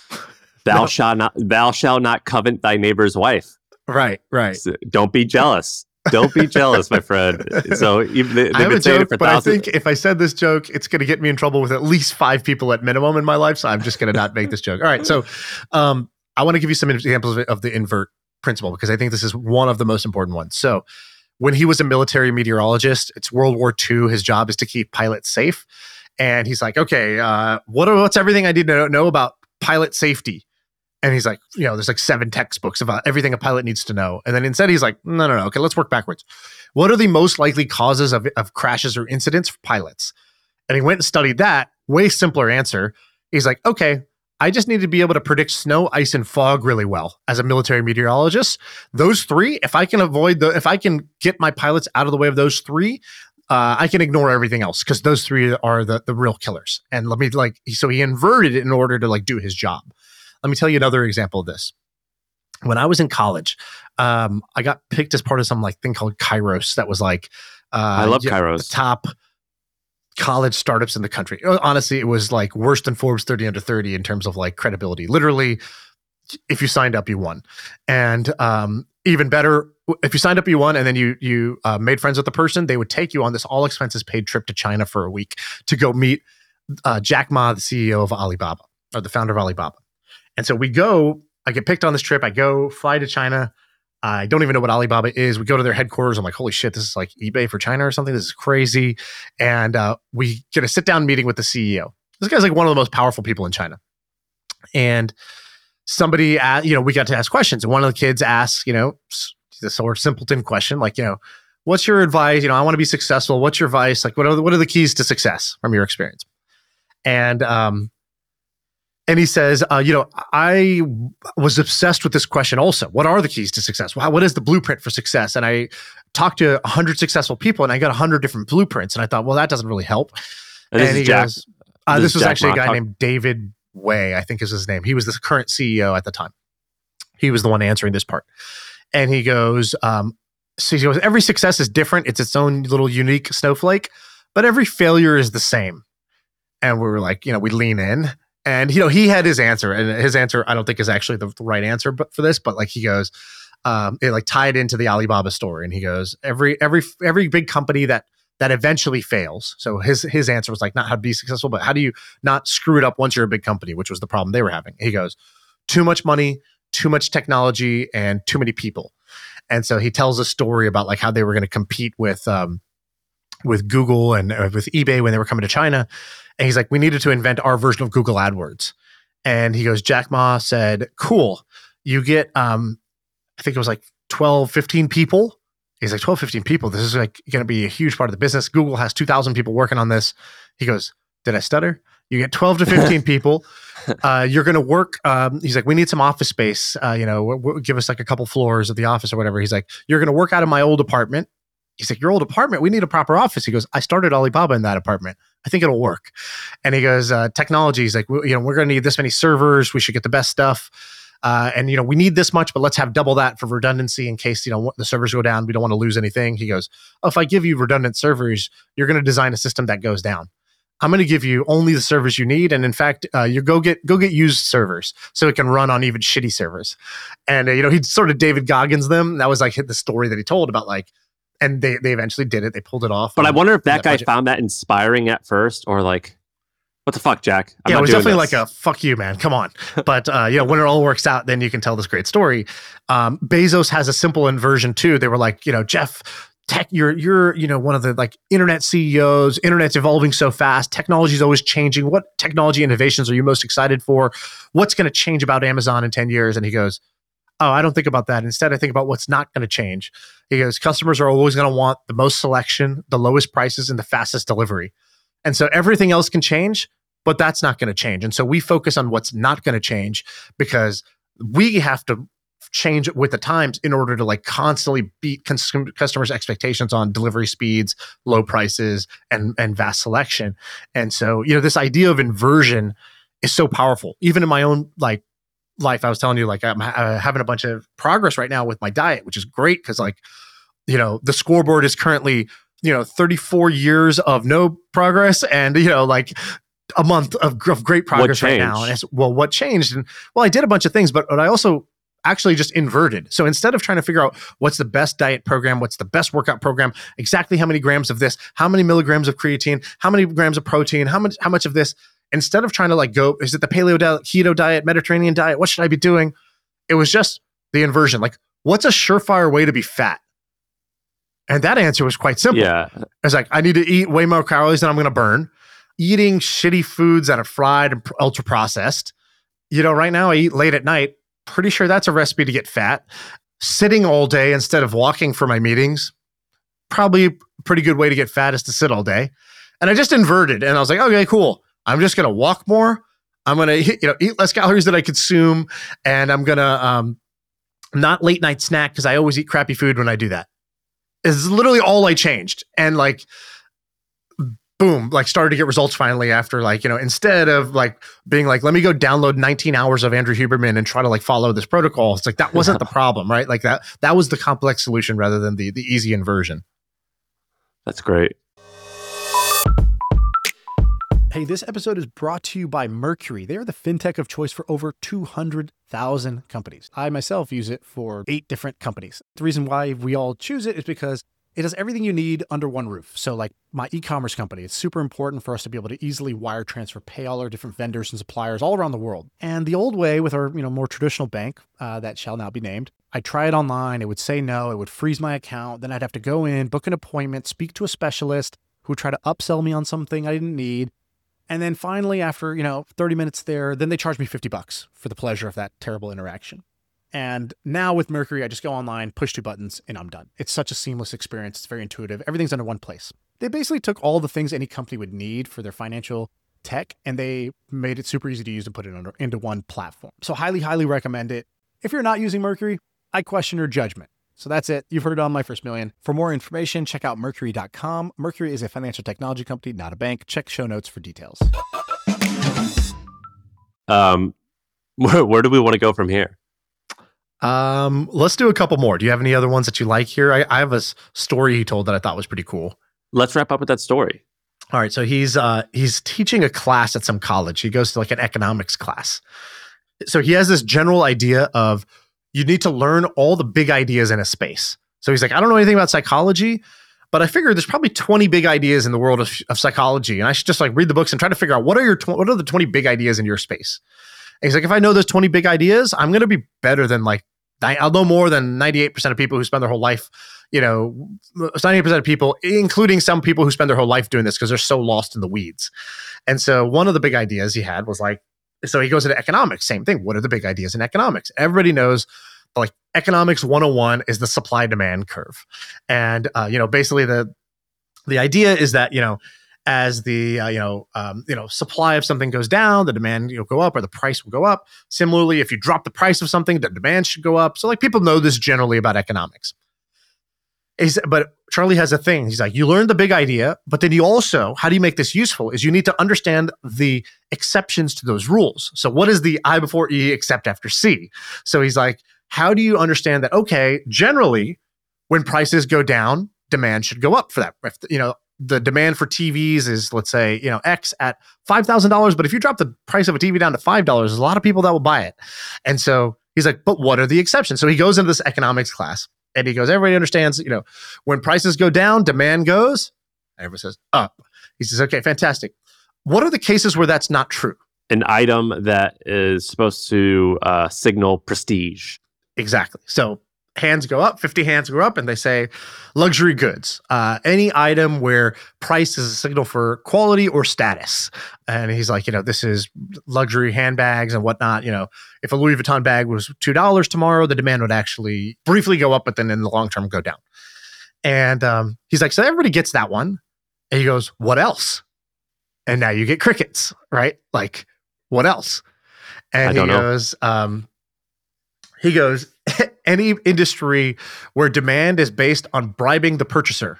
C: Thou
A: No.
C: shalt not. Thou shalt not covet thy neighbor's wife.
A: Right, right.
C: So don't be jealous. Don't be jealous, my friend. So even they,
A: I
C: they've
A: have a
C: been saying it
A: joke,
C: for
A: but I
C: thousands.
A: think if I said this joke, it's going to get me in trouble with at least five people at minimum in my life. So I'm just going to not make this joke. All right. So um, I want to give you some examples of, of the invert principle, because I think this is one of the most important ones. So when he was a military meteorologist, it's World War Two. His job is to keep pilots safe. And he's like, okay, uh, what are, what's everything I need to know about pilot safety? And he's like, you know, there's like seven textbooks about everything a pilot needs to know. And then instead he's like, no, no, no. Okay, let's work backwards. What are the most likely causes of, of crashes or incidents for pilots? And he went and studied that. Way simpler answer. He's like, okay, I just need to be able to predict snow, ice, and fog really well as a military meteorologist. Those three, if I can avoid the, if I can get my pilots out of the way of those three, uh, I can ignore everything else because those three are the, the real killers. And let me like, so he inverted it in order to like do his job. Let me tell you another example of this. When I was in college, um, I got picked as part of some like thing called Kairos. That was like, uh,
C: I love
A: yeah,
C: Kairos.
A: the top college startups in the country. Honestly, it was like worse than Forbes thirty under thirty in terms of like credibility. Literally, if you signed up, you won. And um, even better, if you signed up, you won, and then you you uh, made friends with the person, they would take you on this all expenses paid trip to China for a week to go meet uh, Jack Ma, the C E O of Alibaba, or the founder of Alibaba. And so we go, I get picked on this trip. I go fly to China. I don't even know what Alibaba is. We go to their headquarters. I'm like, holy shit, this is like eBay for China or something. This is crazy. And uh, we get a sit down meeting with the C E O. This guy's like one of the most powerful people in China. And somebody, uh, you know, we got to ask questions. And one of the kids asks, you know, the sort of simpleton question, like, you know, what's your advice? You know, I want to be successful. What's your advice? Like, what are the, what are the keys to success from your experience? And, um, And he says, uh, you know, I was obsessed with this question also. What are the keys to success? Well, what is the blueprint for success? And I talked to one hundred successful people and I got one hundred different blueprints. And I thought, well, that doesn't really help.
C: And,
A: and
C: this
A: he
C: is Jack,
A: goes, uh,
C: this
A: this
C: is
A: was
C: Jack
A: actually a guy
C: Ma.
A: named David Way, I think is his name. He was the current C E O at the time. He was the one answering this part. And he goes, um, so he goes, every success is different. It's its own little unique snowflake, but every failure is the same. And we were like, you know, we lean in. And, you know, he had his answer, and his answer, I don't think is actually the, the right answer but for this, but like he goes, um, it like tied into the Alibaba story. And he goes, every, every, every big company that, that eventually fails. So his, his answer was like not how to be successful, but how do you not screw it up once you're a big company, which was the problem they were having. He goes, too much money, too much technology, and too many people. And so he tells a story about like how they were going to compete with, um, with Google and uh, with eBay when they were coming to China. And he's like, we needed to invent our version of Google AdWords. And he goes, Jack Ma said, cool. You get, um, I think it was like twelve, fifteen people. He's like, twelve, fifteen people. This is like going to be a huge part of the business. Google has two thousand people working on this. He goes, did I stutter? You get twelve to fifteen people. Uh, you're going to work. Um, he's like, we need some office space. Uh, you know, w- w- give us like a couple floors of the office or whatever. He's like, you're going to work out of my old apartment. He's like, your old apartment, we need a proper office. He goes, I started Alibaba in that apartment. I think it'll work. And he goes, uh, technology. He's like, you know, we're going to need this many servers. We should get the best stuff. Uh, and, you know, we need this much, but let's have double that for redundancy in case, you know, the servers go down. We don't want to lose anything. He goes, oh, if I give you redundant servers, you're going to design a system that goes down. I'm going to give you only the servers you need. And in fact, uh, you go get, go get used servers so it can run on even shitty servers. And, uh, you know, he sort of David Goggins them. That was like the story that he told about like, and they, they eventually did it. They pulled it off.
C: But
A: um,
C: I wonder if that,
A: that
C: guy
A: budget.
C: found that inspiring at first, or like, what the fuck, Jack? I'm
A: yeah,
C: not
A: it was
C: doing
A: definitely
C: this.
A: like a fuck you, man. Come on. But uh, you know, when it all works out, then you can tell this great story. Um, Bezos has a simple inversion too. They were like, you know, Jeff, tech, you're you're you know one of the like internet C E Os. Internet's evolving so fast. Technology is always changing. What technology innovations are you most excited for? What's going to change about Amazon in ten years? And he goes, oh, I don't think about that. Instead, I think about what's not going to change. He goes, customers are always going to want the most selection, the lowest prices, and the fastest delivery. And so everything else can change, but that's not going to change. And so we focus on what's not going to change because we have to change with the times in order to like constantly beat cons- customers' expectations on delivery speeds, low prices, and, and vast selection. And so, you know, this idea of inversion is so powerful. Even in my own like life, I was telling you, like I'm ha- having a bunch of progress right now with my diet, which is great because like, you know, the scoreboard is currently, you know, thirty-four years of no progress and, you know, like a month of, of great progress right now. And it's, well, what changed? And well, I did a bunch of things, but, but I also actually just inverted. So instead of trying to figure out what's the best diet program, what's the best workout program, exactly how many grams of this, how many milligrams of creatine, how many grams of protein, how much, how much of this, instead of trying to like go, is it the paleo diet, keto diet, Mediterranean diet? What should I be doing? It was just the inversion. Like, what's a surefire way to be fat? And that answer was quite simple.
C: Yeah.
A: It's like, I need to eat way more calories than I'm going to burn. Eating shitty foods that are fried and ultra processed. You know, right now I eat late at night. Pretty sure that's a recipe to get fat. Sitting all day instead of walking for my meetings. Probably a pretty good way to get fat is to sit all day. And I just inverted and I was like, okay, cool. I'm just going to walk more. I'm going to, you know, eat less calories that I consume. And I'm going to um, not late night snack because I always eat crappy food when I do that. It's literally all I changed. And like, boom, like started to get results finally after like, you know, instead of like being like, let me go download nineteen hours of Andrew Huberman and try to like follow this protocol. It's like, that wasn't the problem, right? Like that, that was the complex solution rather than the, the easy inversion.
C: That's great.
D: Hey, this episode is brought to you by Mercury. They are the fintech of choice for over two hundred thousand companies. I myself use it for eight different companies. The reason why we all choose it is because it does everything you need under one roof. So like my e-commerce company, it's super important for us to be able to easily wire transfer, pay all our different vendors and suppliers all around the world. And the old way with our, you know, more traditional bank uh, that shall now be named, I'd try it online. It would say no. It would freeze my account. Then I'd have to go in, book an appointment, speak to a specialist who would try to upsell me on something I didn't need. And then finally, after, you know, thirty minutes there, then they charge me fifty bucks for the pleasure of that terrible interaction. And now with Mercury, I just go online, push two buttons, and I'm done. It's such a seamless experience. It's very intuitive. Everything's under one place. They basically took all the things any company would need for their financial tech, and they made it super easy to use and put it under, into one platform. So highly, highly recommend it. If you're not using Mercury, I question your judgment. So that's it. You've heard it on My First Million. For more information, check out Mercury dot com. Mercury is a financial technology company, not a bank. Check show notes for details.
C: Um, where, where do we want to go from here?
A: Um, let's do a couple more. Do you have any other ones that you like here? I, I have a s- story he told that I thought was pretty cool.
C: Let's wrap up with that story.
A: All right. So he's uh, he's teaching a class at some college. He goes to like an economics class. So he has this general idea of you need to learn all the big ideas in a space. So he's like, I don't know anything about psychology, but I figured there's probably twenty big ideas in the world of, of psychology. And I should just like read the books and try to figure out what are your tw- what are the twenty big ideas in your space. And he's like, if I know those twenty big ideas, I'm going to be better than like, I'll know more than ninety-eight percent of people who spend their whole life, you know, ninety-eight percent of people, including some people who spend their whole life doing this because they're so lost in the weeds. And so one of the big ideas he had was like, so he goes into economics, same thing. What are the big ideas in economics? Everybody knows like economics one oh one is the supply demand curve. And, uh, you know, basically the, the idea is that, you know, as the uh, you know um, you know supply of something goes down, the demand you know go up, or the price will go up. Similarly, if you drop the price of something, the demand should go up. So like people know this generally about economics. He's, but Charlie has a thing. He's like, you learn the big idea, but then you also, how do you make this useful? Is you need to understand the exceptions to those rules. So what is the I before E except after C? So he's like, how do you understand that? Okay, generally, when prices go down, demand should go up for that. If, you know. The demand for T Vs is, let's say, you know, X at five thousand dollars. But if you drop the price of a T V down to five dollars, there's a lot of people that will buy it. And so he's like, but what are the exceptions? So he goes into this economics class and he goes, everybody understands, you know, when prices go down, demand goes, everyone says up. He says, okay, fantastic. What are the cases where that's not true?
C: An item that is supposed to uh, signal prestige.
A: Exactly. So hands go up, fifty hands go up, and they say luxury goods. Uh, any item where price is a signal for quality or status. And he's like, you know, this is luxury handbags and whatnot. You know, if a Louis Vuitton bag was two dollars tomorrow, the demand would actually briefly go up, but then in the long term go down. And um, he's like, so everybody gets that one. And he goes, what else? And now you get crickets, right? Like, what else? And
C: I
A: he
C: don't know.
A: goes, um, he goes, any industry where demand is based on bribing the purchaser.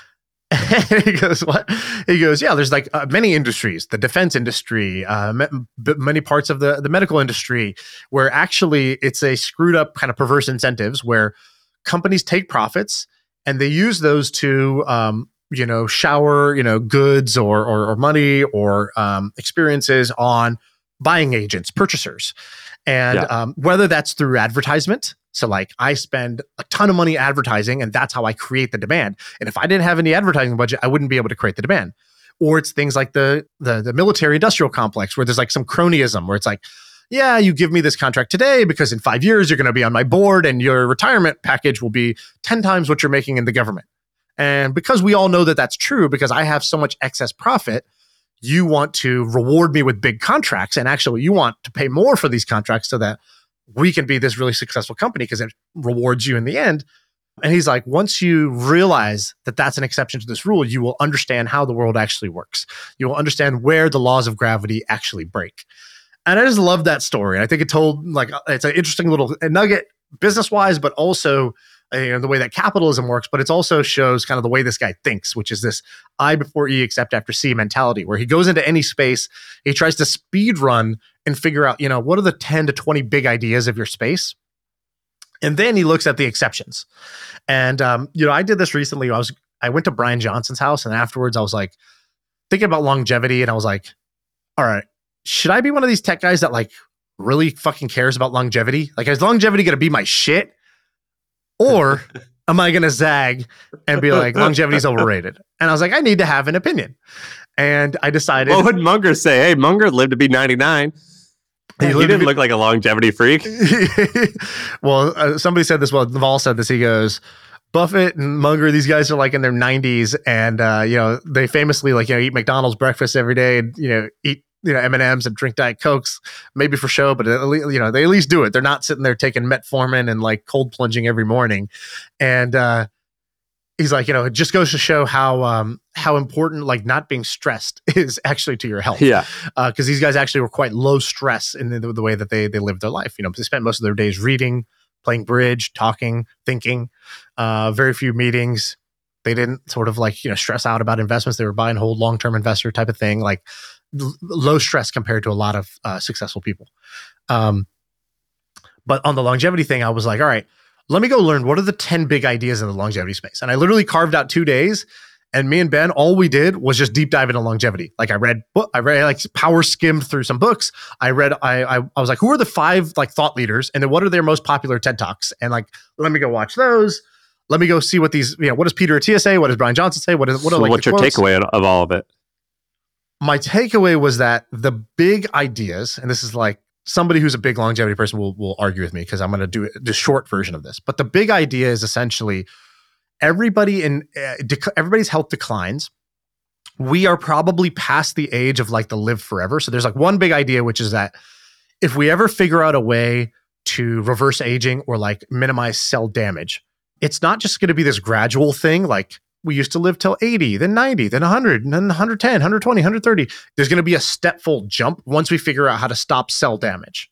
A: And he goes, what? He goes, yeah, there's like uh, many industries, the defense industry, uh, m- many parts of the, the medical industry, where actually it's a screwed up kind of perverse incentives where companies take profits and they use those to, um, you know, shower, you know, goods or, or, or money or um, experiences on buying agents, purchasers. And
C: Yeah.
A: um, whether that's through advertisement, so like I spend a ton of money advertising and that's how I create the demand. And if I didn't have any advertising budget, I wouldn't be able to create the demand. Or it's things like the the, the military industrial complex where there's like some cronyism where it's like, yeah, you give me this contract today because in five years you're going to be on my board and your retirement package will be ten times what you're making in the government. And because we all know that that's true, because I have so much excess profit, you want to reward me with big contracts. And actually, you want to pay more for these contracts so that we can be this really successful company because it rewards you in the end. And he's like, once you realize that that's an exception to this rule, you will understand how the world actually works. You will understand where the laws of gravity actually break. And I just love that story. I think it told, like, it's an interesting little nugget business-wise, but also uh, you know, the way that capitalism works. But it also shows kind of the way this guy thinks, which is this I before E except after C mentality, where he goes into any space, he tries to speed run and figure out, you know, what are the ten to twenty big ideas of your space? And then he looks at the exceptions. And, um, you know, I did this recently. I was, I went to Brian Johnson's house, and afterwards I was like thinking about longevity. And I was like, all right, should I be one of these tech guys that like really fucking cares about longevity? Like, is longevity going to be my shit? Or am I going to zag and be like, longevity is overrated? And I was like, I need to have an opinion. And I decided.
C: What would Munger say? Hey, Munger lived to be ninety-nine. He, he didn't be- look like a longevity freak.
A: Well, uh, somebody said this. Well, Naval said this. He goes, Buffett and Munger, these guys are like in their nineties, and uh, you know, they famously like you know eat McDonald's breakfast every day, and you know eat you know M and M's and drink Diet Cokes, maybe for show, but at least, you know they at least do it. They're not sitting there taking metformin and like cold plunging every morning. And uh, he's like, you know, it just goes to show how um, how important like not being stressed is actually to your health.
C: Yeah,
A: because uh, these guys actually were quite low stress in the, the way that they they lived their life. You know, they spent most of their days reading, playing bridge, talking, thinking, uh, very few meetings. They didn't sort of like, you know, stress out about investments. They were buy and hold, long-term investor type of thing, like l- low stress compared to a lot of uh, successful people. Um, but on the longevity thing, I was like, all right, let me go learn what are the ten big ideas in the longevity space. And I literally carved out two days. And me and Ben, all we did was just deep dive into longevity. Like I read, I read, like power skimmed through some books. I read, I, I, I was like, who are the five like thought leaders, and then what are their most popular TED Talks? And like, let me go watch those. Let me go see what these, you know, what does Peter Attia say? What does Brian Johnson say? What is, what are
C: so
A: like?
C: What's your
A: quotes?
C: takeaway of all of it?
A: My takeaway was that the big ideas, and this is like somebody who's a big longevity person will will argue with me because I'm going to do the short version of this. But the big idea is essentially everybody in uh, dec- everybody's health declines. We are probably past the age of like the live forever. So there's like one big idea, which is that if we ever figure out a way to reverse aging or like minimize cell damage, it's not just going to be this gradual thing. Like we used to live till eighty, then ninety, then one hundred, and then one ten, one twenty, one thirty. There's going to be a stepful jump once we figure out how to stop cell damage.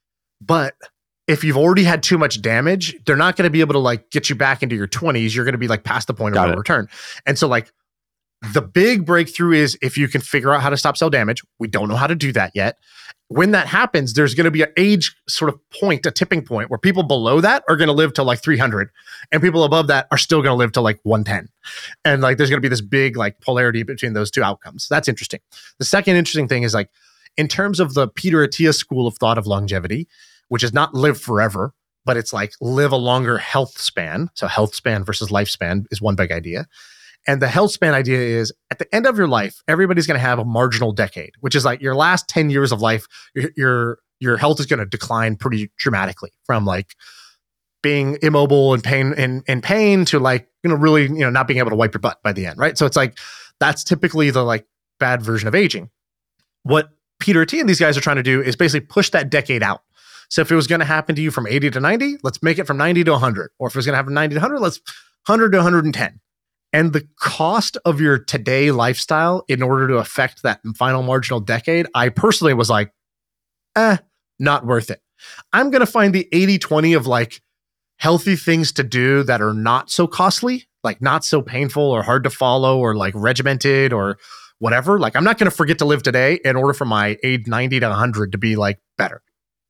A: But if you've already had too much damage, they're not going to be able to like get you back into your twenties. You're going to be like past the point of no return. And so like the big breakthrough is if you can figure out how to stop cell damage. We don't know how to do that yet. When that happens, there's going to be an age sort of point, a tipping point where people below that are going to live till like three hundred, and people above that are still going to live till like one ten. And like there's going to be this big like polarity between those two outcomes. That's interesting. The second interesting thing is like in terms of the Peter Attia school of thought of longevity, which is not live forever, but it's like live a longer health span. So health span versus lifespan is one big idea. And the health span idea is at the end of your life, everybody's going to have a marginal decade, which is like your last ten years of life, your your, your health is going to decline pretty dramatically from like being immobile and pain and, and pain to like, you know, really, you know, not being able to wipe your butt by the end, right? So it's like, that's typically the like bad version of aging. What Peter Attia and these guys are trying to do is basically push that decade out. So if it was going to happen to you from eighty to ninety, let's make it from ninety to one hundred. Or if it was going to happen from ninety to one hundred, let's one hundred to one hundred ten. And the cost of your today lifestyle in order to affect that final marginal decade, I personally was like, eh, not worth it. I'm going to find the eighty twenty of like healthy things to do that are not so costly, like not so painful or hard to follow or like regimented or whatever. Like I'm not going to forget to live today in order for my age ninety to one hundred to be like better.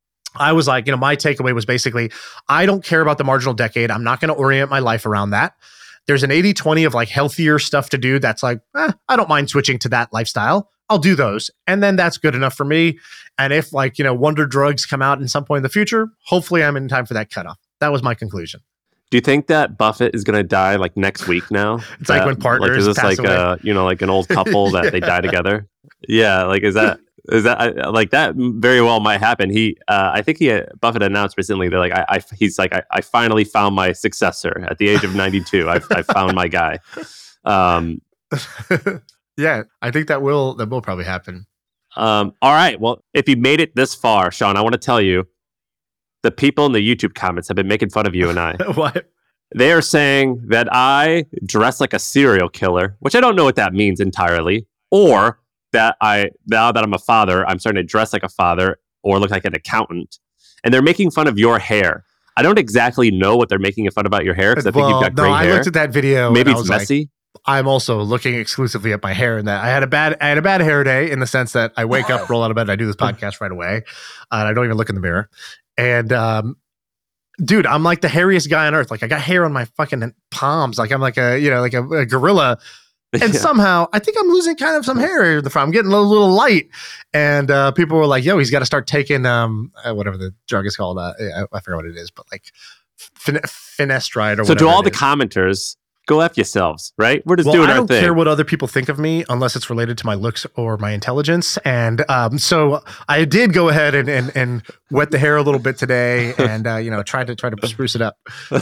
A: I was like, you know, my takeaway was basically, I don't care about the marginal decade. I'm not going to orient my life around that. There's an eighty twenty of like healthier stuff to do. That's like, eh, I don't mind switching to that lifestyle. I'll do those. And then that's good enough for me. And if like, you know, wonder drugs come out in some point in the future, hopefully I'm in time for that cutoff. That was my conclusion.
C: Do you think that Buffett is going to die like next week now?
A: It's like
C: that,
A: when partners
C: like, is this
A: pass
C: like
A: away.
C: a, you know, like an old couple that yeah. they die together? Yeah. Like, is that, Is that I, like that? Very well might happen. He, uh, I think he, uh, Buffett announced recently that like I, I he's like I, I finally found my successor at the age of ninety-two. I I found my guy. Um,
A: yeah, I think that will that will probably happen.
C: Um, all right. Well, if you made it this far, Sean, I want to tell you, the people in the YouTube comments have been making fun of you and I.
A: What?
C: They are saying that I dress like a serial killer, which I don't know what that means entirely, or that I, now that I'm a father, I'm starting to dress like a father or look like an accountant. And they're making fun of your hair. I don't exactly know what they're making fun about your hair because I think
A: Well,
C: you've got
A: no,
C: gray
A: I
C: hair.
A: looked at that video.
C: Maybe
A: and I
C: it's
A: was
C: messy.
A: Like, I'm also looking exclusively at my hair, and that I had a bad, I had a bad hair day in the sense that I wake up, roll out of bed, and I do this podcast right away, uh, and I don't even look in the mirror. And um, dude, I'm like the hairiest guy on earth. Like I got hair on my fucking palms. Like I'm like a, you know, like a, a gorilla. And
C: Yeah.
A: somehow I think I'm losing kind of some hair in the front. I'm getting a little, little light. And uh, people were like, yo, he's got to start taking um, uh, whatever the drug is called. Uh, I, I forget what it is, but like fin- finasteride or
C: So
A: whatever.
C: to all
A: it
C: the
A: is.
C: commenters, go F yourselves, right? We're just
A: Well,
C: doing
A: I
C: our
A: don't
C: thing.
A: care what other people think of me unless it's related to my looks or my intelligence. And um, so I did go ahead and, and and wet the hair a little bit today, and uh, you know, try to try to spruce it up.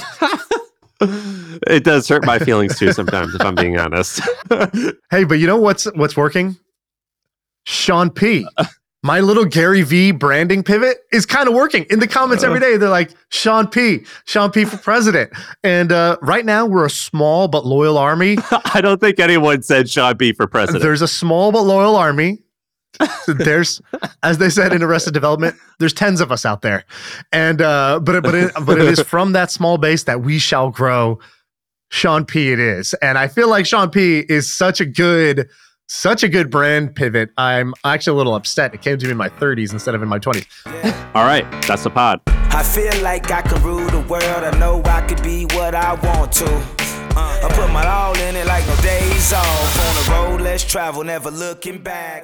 C: It does hurt my feelings too sometimes, if I'm being honest.
A: Hey, but you know what's what's working? Sean P. My little Gary V branding pivot is kind of working. In the comments every day, they're like, Sean P. Sean P. for president. And uh, right now, we're a small but loyal army.
C: I don't think anyone said Sean B for president.
A: There's a small but loyal army. There's, as they said in Arrested Development, there's tens of us out there, and uh, but it, but it, but it is from that small base that we shall grow. Sean P. It is, and I feel like Sean P. is such a good, such a good brand pivot. I'm actually a little upset. It came to me in my thirties instead of in my twenties.
C: All right, that's the pod.
B: I feel like I can rule the world. I know I could be what I want to. Uh, I put my all in it like no days off. On the road, let's travel, never looking back.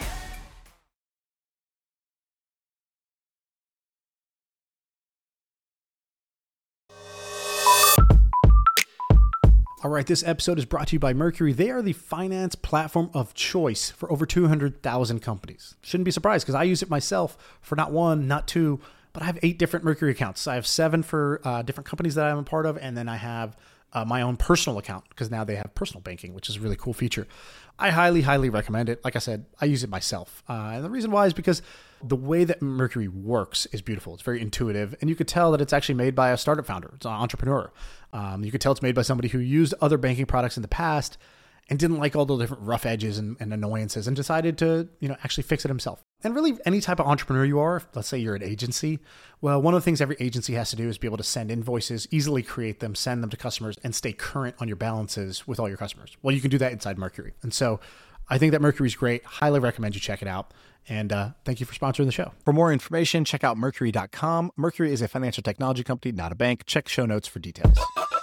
D: All right, this episode is brought to you by Mercury. They are the finance platform of choice for over two hundred thousand companies. Shouldn't be surprised because I use it myself for not one, not two, but I have eight different Mercury accounts. I have seven for uh, different companies that I'm a part of, and then I have uh, my own personal account because now they have personal banking, which is a really cool feature. I highly, highly recommend it. Like I said, I use it myself. Uh, and the reason why is because the way that Mercury works is beautiful. It's very intuitive. And you could tell that it's actually made by a startup founder. It's an entrepreneur. Um, you could tell it's made by somebody who used other banking products in the past and didn't like all the different rough edges and, and annoyances and decided to, you know, actually fix it himself. And really, any type of entrepreneur you are, let's say you're an agency, well, one of the things every agency has to do is be able to send invoices, easily create them, send them to customers, and stay current on your balances with all your customers. Well, you can do that inside Mercury. And so I think that Mercury's great. Highly recommend you check it out. And uh, thank you for sponsoring the show. For more information, check out mercury dot com. Mercury is a financial technology company, not a bank. Check show notes for details.